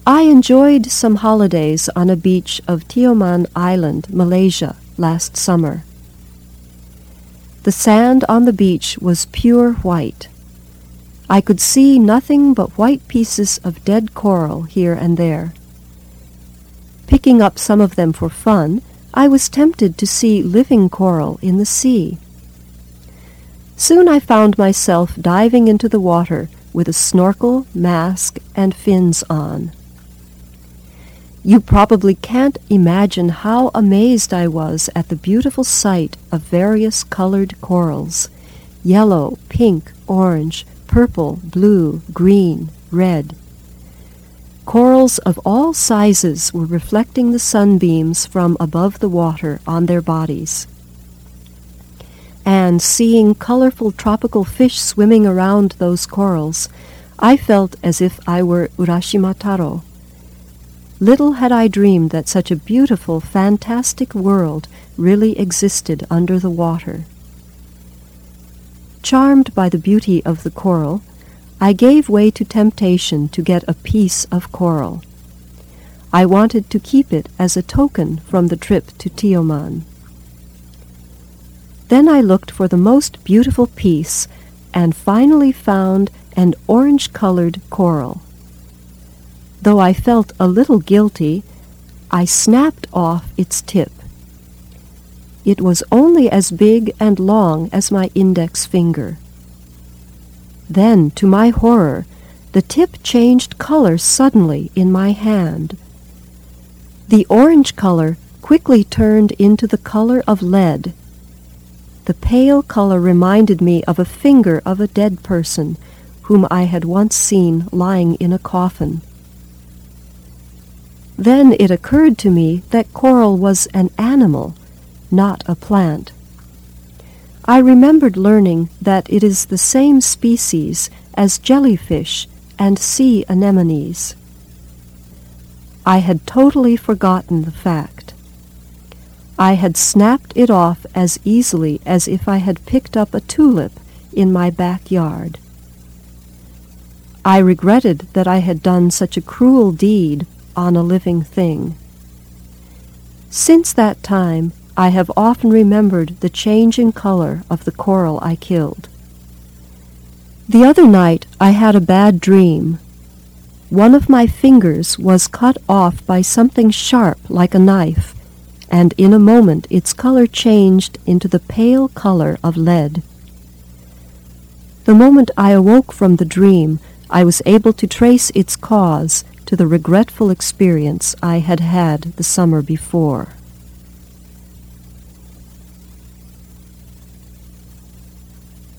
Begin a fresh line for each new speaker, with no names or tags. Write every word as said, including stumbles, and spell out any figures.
I enjoyed some holidays on a beach of Tioman Island, Malaysia, last summer. The sand on the beach was pure white. I could see nothing but white pieces of dead coral here and there. Picking up some of them for fun, I was tempted to see living coral in the sea. Soon I found myself diving into the water with a snorkel, mask, and fins on. You probably can't imagine how amazed I was at the beautiful sight of various colored corals, yellow, pink, orange, purple, blue, green, red. Corals of all sizes were reflecting the sunbeams from above the water on their bodies. And seeing colorful tropical fish swimming around those corals, I felt as if I were Urashima Taro. Little had I dreamed that such a beautiful, fantastic world really existed under the water. Charmed by the beauty of the coral, I gave way to temptation to get a piece of coral. I wanted to keep it as a token from the trip to Tioman. Then I looked for the most beautiful piece and finally found an orange-colored coral. Though I felt a little guilty, I snapped off its tip. It was only as big and long as my index finger. Then, to my horror, the tip changed color suddenly in my hand. The orange color quickly turned into the color of lead. The pale color reminded me of a finger of a dead person whom I had once seen lying in a coffin. Then it occurred to me that coral was an animal, not a plant. I remembered learning that it is the same species as jellyfish and sea anemones. I had totally forgotten the fact. I had snapped it off as easily as if I had picked up a tulip in my backyard. I regretted that I had done such a cruel deed on a living thing. Since that time, I have often remembered the change in color of the coral I killed. The other night I had a bad dream. One of my fingers was cut off by something sharp like a knife, and in a moment its color changed into the pale color of lead. The moment I awoke from the dream, I was able to trace its cause to the regretful experience I had had the summer before.